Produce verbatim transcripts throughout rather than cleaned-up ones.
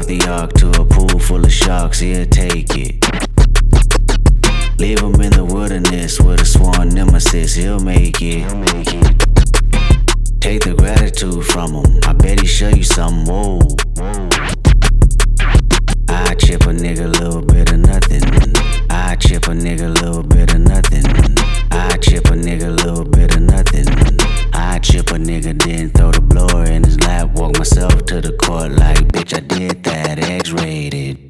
off the ark to a pool full of sharks, he'll take it. Leave him in the wilderness with a sworn nemesis, he'll make it. He'll make it. Take the gratitude from him, I bet he show you something, whoa. I chip a nigga a little bit of nothing. I chip a nigga a little bit of nothing. I chip a nigga a little bit of nothing. I chip a nigga, then throw the blower in his lap. Walk myself to the court like, bitch, I did that, X-rated.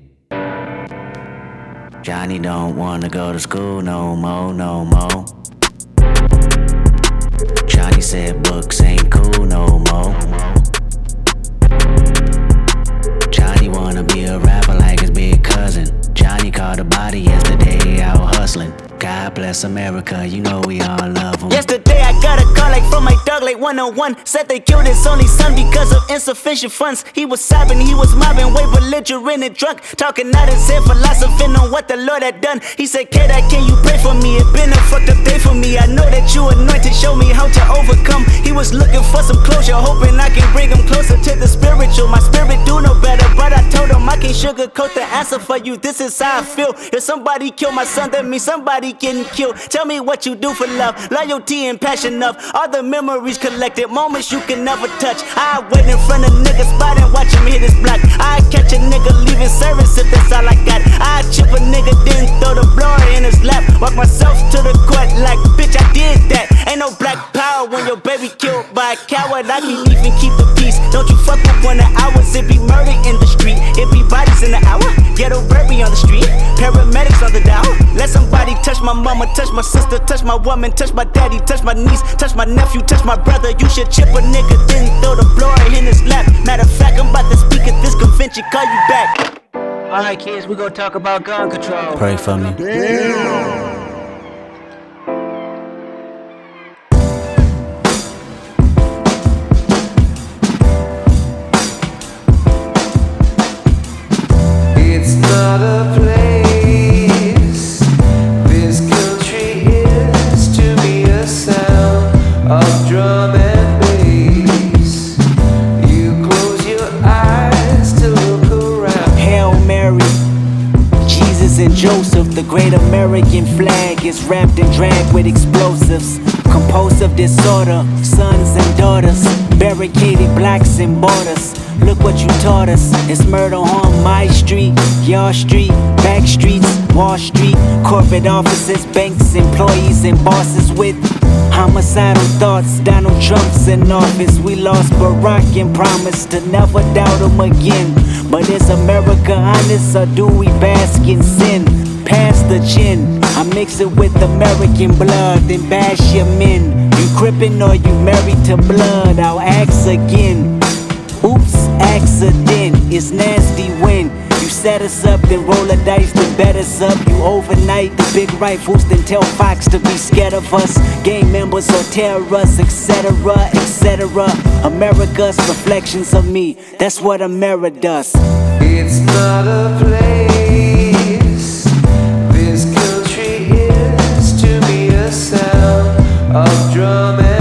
Johnny don't wanna go to school no more, no more. Johnny said books ain't cool no more. Johnny wanna be a rapper like his big cousin. Johnny caught a body yesterday out hustling. God bless America, you know we all love him. Yesterday I got a call like from my dog like one oh one. Said they killed his only son because of insufficient funds. He was sobbing, he was mobbing, way belligerent and drunk. Talking out his head, philosophing on what the Lord had done. He said, K-Dot, can you pray for me? It been a fucked up day for me. I know that you anointed, show me how to overcome. He was looking for some closure, hoping I can bring him closer to the spiritual. My spirit do no better, but I told him I can't sugarcoat the answer for you. This is how I feel. If somebody kill my son, that means somebody getting killed. Tell me what you do for love, loyalty and passion of all the memories collected, moments you can never touch. I wait in front of niggas spot and watch him hit his block. I catch a nigga leaving service if that's all I got. I chip a nigga, then throw the blower in his lap. Walk myself to the court like, bitch, I did that. Ain't no black power when your baby killed by a coward. I can't even keep the peace. Don't you fuck with one of ours. It be murder in the street, it be bodies in the hour. Ghetto Burberry on the street, paramedics on the dial. Let somebody touch my mama, touch my sister, touch my woman, touch my daddy, touch my niece, touch my nephew, touch my brother. You should chip a nigga, then throw the blower in his lap. Matter of fact, I'm about to speak at this convention, call you back. Alright kids, we gonna talk about gun control. Pray for me. Damn. It's not a place. This country is to me a sound of drum and bass. You close your eyes to look around. Hail Mary, Jesus and Joseph. The great American flag is wrapped and dragged with explosives. Compulsive disorder, sons and daughters, barricaded blacks and borders. Look what you taught us. It's murder on my street, your street, back streets, Wall Street, corporate offices, banks, employees, and bosses with homicidal thoughts. Donald Trump's in office. We lost Barack and promised to never doubt him again. But is America honest or do we bask in sin? Pass the gin, I mix it with American blood, then bash your men. You crippin' or you married to blood? I'll ask again. Oops, accident, it's nasty when you set us up, then roll the dice, then bet us up. You overnight the big rifles, then tell Fox to be scared of us. Gang members or terrorists, et cetera, et cetera. America's reflections of me, that's what America does. It's not a place. This country is to me a sound of drum and